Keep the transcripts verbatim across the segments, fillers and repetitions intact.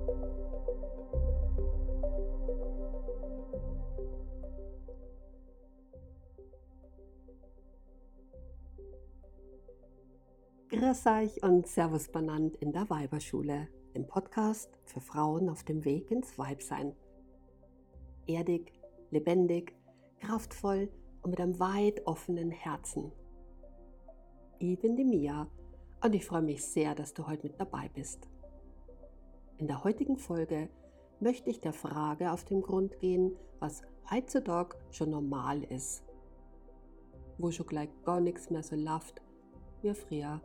Grüß euch und Servus benannt in der Weiberschule, dem Podcast für Frauen auf dem Weg ins Weibsein. Erdig, lebendig, kraftvoll und mit einem weit offenen Herzen. Ich bin die Mia und ich freue mich sehr, dass du heute mit dabei bist. In der heutigen Folge möchte ich der Frage auf den Grund gehen, was heutzutage schon normal ist. Wo schon gleich gar nichts mehr so läuft wie früher.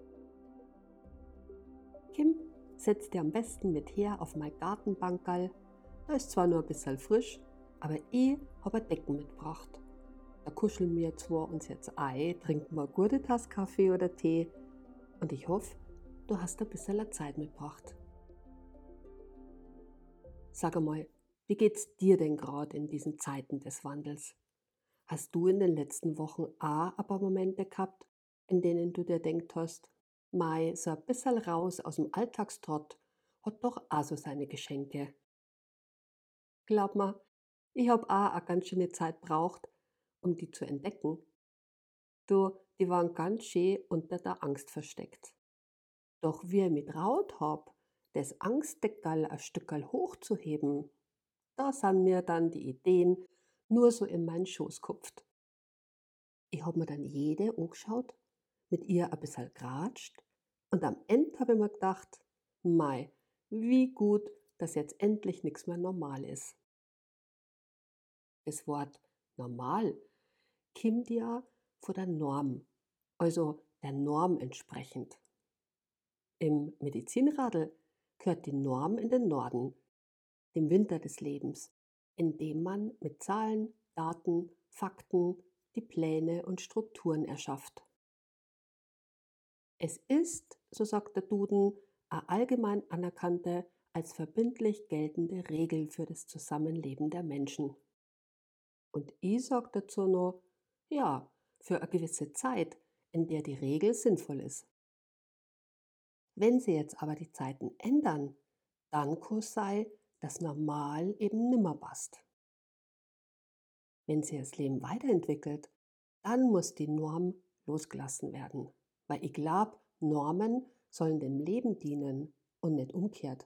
Kim setzt dir am besten mit her auf mein Gartenbankerl. Da ist zwar nur ein bisschen frisch, aber ich habe ein Decken mitgebracht. Da kuscheln wir zwar uns jetzt ein, trinken wir eine gute Tasse Kaffee oder Tee und ich hoffe, du hast ein bisschen Zeit mitgebracht. Sag einmal, wie geht's dir denn gerade in diesen Zeiten des Wandels? Hast du in den letzten Wochen auch ein paar Momente gehabt, in denen du dir denkt hast, Mai, so ein bisschen raus aus dem Alltagstrott hat doch auch so seine Geschenke. Glaub mir, ich hab auch eine ganz schöne Zeit braucht, um die zu entdecken. Du, die waren ganz schön unter der Angst versteckt. Doch wie ich mich traut hab, das Angstdeckerl ein Stückerl hochzuheben, da sind mir dann die Ideen nur so in meinen Schoß gehupft. Ich hab mir dann jede angeschaut, mit ihr ein bisschen geratscht und am Ende habe ich mir gedacht, mei, wie gut, dass jetzt endlich nichts mehr normal ist. Das Wort normal kommt ja von der Norm, also der Norm entsprechend. Im Medizinradl gehört die Norm in den Norden, dem Winter des Lebens, in dem man mit Zahlen, Daten, Fakten die Pläne und Strukturen erschafft. Es ist, so sagt der Duden, eine allgemein anerkannte, als verbindlich geltende Regel für das Zusammenleben der Menschen. Und ich sage dazu noch, ja, für eine gewisse Zeit, in der die Regel sinnvoll ist. Wenn sie jetzt aber die Zeiten ändern, dann kann es sein, dass normal eben nimmer passt. Wenn sich das Leben weiterentwickelt, dann muss die Norm losgelassen werden. Weil ich glaube, Normen sollen dem Leben dienen und nicht umgekehrt.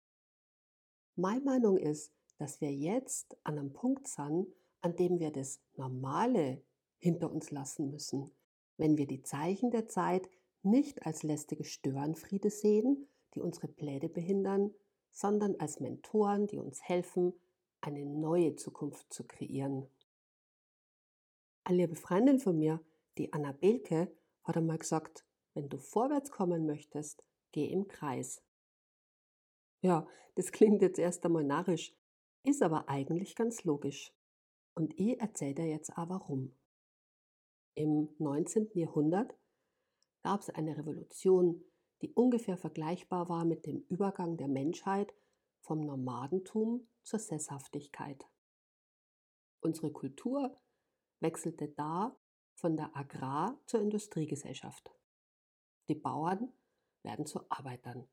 Meine Meinung ist, dass wir jetzt an einem Punkt sind, an dem wir das Normale hinter uns lassen müssen, wenn wir die Zeichen der Zeit nicht als lästige Störenfriede sehen, die unsere Pläne behindern, sondern als Mentoren, die uns helfen, eine neue Zukunft zu kreieren. Eine liebe Freundin von mir, die Anna Belke, hat einmal gesagt, wenn du vorwärts kommen möchtest, geh im Kreis. Ja, das klingt jetzt erst einmal narrisch, ist aber eigentlich ganz logisch. Und ich erzähle dir jetzt auch warum. Im neunzehnten Jahrhundert gab es eine Revolution, die ungefähr vergleichbar war mit dem Übergang der Menschheit vom Nomadentum zur Sesshaftigkeit. Unsere Kultur wechselte da von der Agrar- zur Industriegesellschaft. Die Bauern werden zu Arbeitern.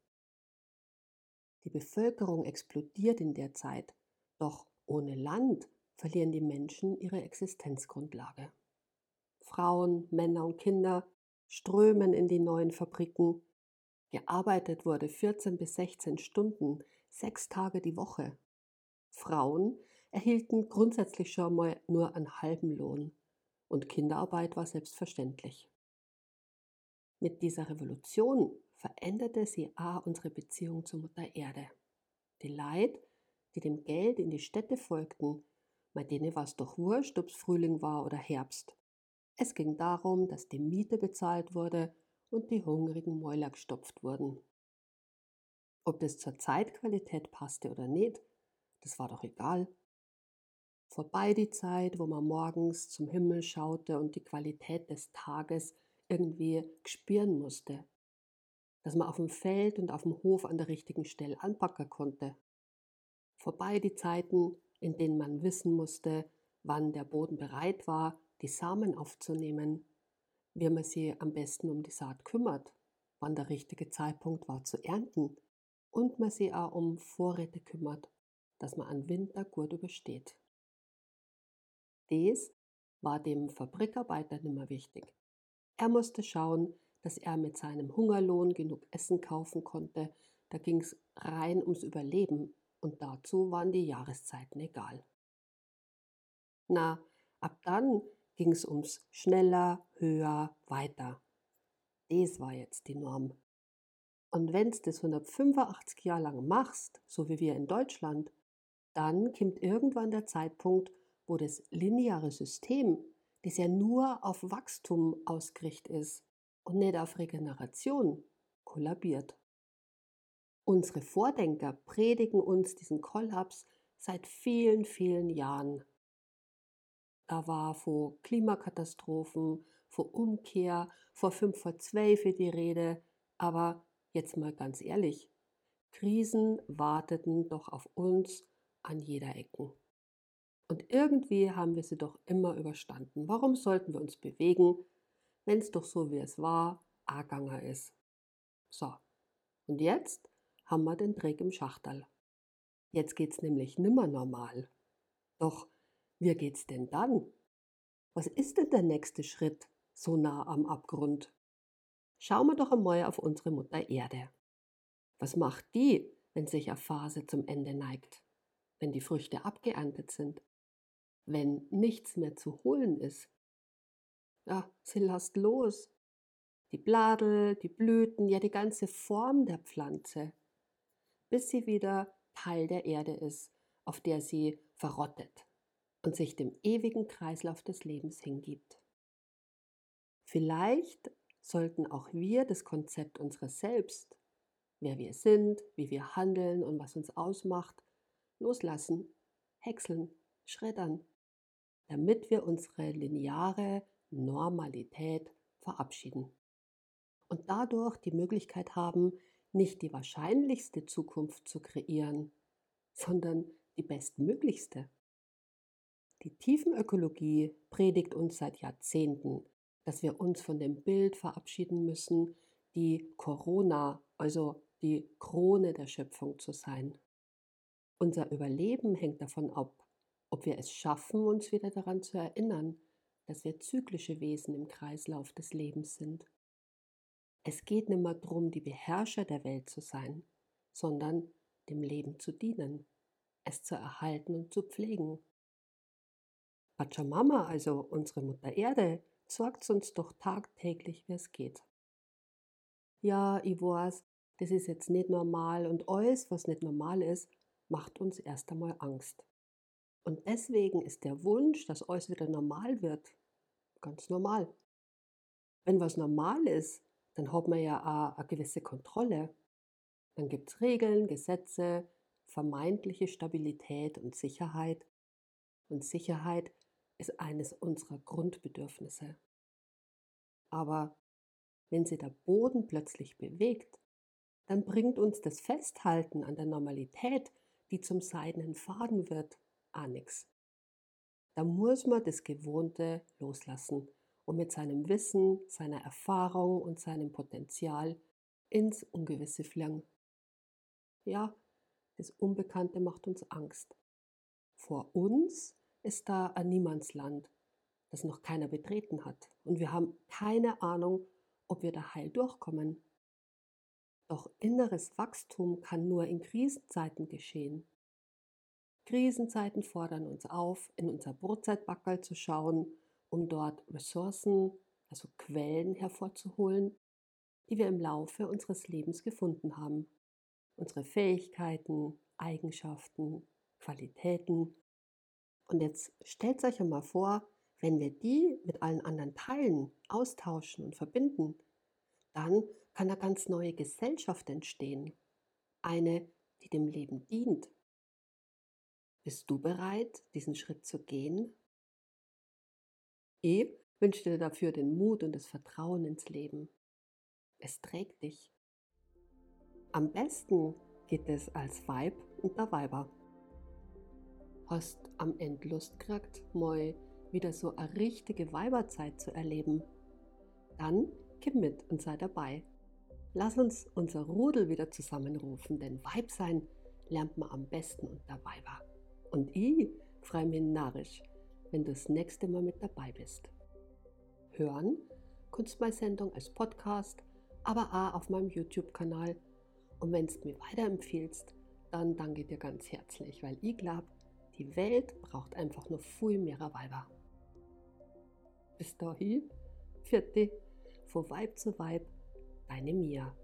Die Bevölkerung explodiert in der Zeit, doch ohne Land verlieren die Menschen ihre Existenzgrundlage. Frauen, Männer und Kinder strömen in die neuen Fabriken. Gearbeitet wurde vierzehn bis sechzehn Stunden, sechs Tage die Woche. Frauen erhielten grundsätzlich schon mal nur einen halben Lohn und Kinderarbeit war selbstverständlich. Mit dieser Revolution veränderte sie auch unsere Beziehung zur Mutter Erde. Die Leute, die dem Geld in die Städte folgten, bei denen war es doch wurscht, ob es Frühling war oder Herbst. Es ging darum, dass die Miete bezahlt wurde und die hungrigen Mäuler gestopft wurden. Ob das zur Zeitqualität passte oder nicht, das war doch egal. Vorbei die Zeit, wo man morgens zum Himmel schaute und die Qualität des Tages irgendwie spüren musste. Dass man auf dem Feld und auf dem Hof an der richtigen Stelle anpacken konnte. Vorbei die Zeiten, in denen man wissen musste, wann der Boden bereit war, die Samen aufzunehmen, wie man sich am besten um die Saat kümmert, wann der richtige Zeitpunkt war zu ernten und man sich auch um Vorräte kümmert, dass man einen Winter gut übersteht. Das war dem Fabrikarbeiter nimmer wichtig. Er musste schauen, dass er mit seinem Hungerlohn genug Essen kaufen konnte. Da ging es rein ums Überleben und dazu waren die Jahreszeiten egal. Na, ab dann ging es ums schneller, höher, weiter. Das war jetzt die Norm. Und wenn du das hundertfünfundachtzig Jahre lang machst, so wie wir in Deutschland, dann kommt irgendwann der Zeitpunkt, wo das lineare System, das ja nur auf Wachstum ausgerichtet ist und nicht auf Regeneration, kollabiert. Unsere Vordenker predigen uns diesen Kollaps seit vielen, vielen Jahren. Da war vor Klimakatastrophen, vor Umkehr, vor fünf vor zwölf die Rede. Aber jetzt mal ganz ehrlich, Krisen warteten doch auf uns an jeder Ecke. Und irgendwie haben wir sie doch immer überstanden. Warum sollten wir uns bewegen, wenn es doch so wie es war, Aganger ist? So, und jetzt haben wir den Dreck im Schachterl. Jetzt geht's nämlich nimmer normal. Doch, wie geht's denn dann? Was ist denn der nächste Schritt so nah am Abgrund? Schauen wir doch einmal auf unsere Mutter Erde. Was macht die, wenn sich eine Phase zum Ende neigt? Wenn die Früchte abgeerntet sind? Wenn nichts mehr zu holen ist? Ja, sie lässt los. Die Bladel, die Blüten, ja die ganze Form der Pflanze, bis sie wieder Teil der Erde ist, auf der sie verrottet und sich dem ewigen Kreislauf des Lebens hingibt. Vielleicht sollten auch wir das Konzept unseres Selbst, wer wir sind, wie wir handeln und was uns ausmacht, loslassen, häckseln, schreddern, damit wir unsere lineare Normalität verabschieden und dadurch die Möglichkeit haben, nicht die wahrscheinlichste Zukunft zu kreieren, sondern die bestmöglichste. Die Tiefenökologie predigt uns seit Jahrzehnten, dass wir uns von dem Bild verabschieden müssen, die Corona, also die Krone der Schöpfung zu sein. Unser Überleben hängt davon ab, ob wir es schaffen, uns wieder daran zu erinnern, dass wir zyklische Wesen im Kreislauf des Lebens sind. Es geht nicht mehr darum, die Beherrscher der Welt zu sein, sondern dem Leben zu dienen, es zu erhalten und zu pflegen. Pachamama, also unsere Mutter Erde, sorgt uns doch tagtäglich, wie es geht. Ja, ich weiß, das ist jetzt nicht normal und alles, was nicht normal ist, macht uns erst einmal Angst. Und deswegen ist der Wunsch, dass alles wieder normal wird, ganz normal. Wenn was normal ist, dann hat man ja auch eine gewisse Kontrolle. Dann gibt es Regeln, Gesetze, vermeintliche Stabilität und Sicherheit. Und Sicherheit ist eines unserer Grundbedürfnisse. Aber wenn sich der Boden plötzlich bewegt, dann bringt uns das Festhalten an der Normalität, die zum seidenen Faden wird, auch nichts. Da muss man das Gewohnte loslassen und mit seinem Wissen, seiner Erfahrung und seinem Potenzial ins Ungewisse fliegen. Ja, das Unbekannte macht uns Angst. Vor uns ist da ein Niemandsland, das noch keiner betreten hat. Und wir haben keine Ahnung, ob wir da heil durchkommen. Doch inneres Wachstum kann nur in Krisenzeiten geschehen. Krisenzeiten fordern uns auf, in unser Brotzeitbackerl zu schauen, um dort Ressourcen, also Quellen hervorzuholen, die wir im Laufe unseres Lebens gefunden haben. Unsere Fähigkeiten, Eigenschaften, Qualitäten. Und jetzt stellt euch einmal vor, wenn wir die mit allen anderen teilen, austauschen und verbinden, dann kann eine ganz neue Gesellschaft entstehen. Eine, die dem Leben dient. Bist du bereit, diesen Schritt zu gehen? Ich wünsche dir dafür den Mut und das Vertrauen ins Leben. Es trägt dich. Am besten geht es als Weib und der Weiber. Hast am Ende Lust gekriegt, mal wieder so eine richtige Weiberzeit zu erleben? Dann komm mit und sei dabei. Lass uns unser Rudel wieder zusammenrufen, denn Weib sein lernt man am besten unter Weiber. Und ich freue mich narrisch, wenn du das nächste Mal mit dabei bist. Hören kannst du meine Sendung als Podcast, aber auch auf meinem YouTube-Kanal. Und wenn du mir weiterempfiehlst, dann danke ich dir ganz herzlich, weil ich glaube, die Welt braucht einfach nur viel mehr Weiber. Bis dahin, vierte, von Weib zu Weib, deine Mia.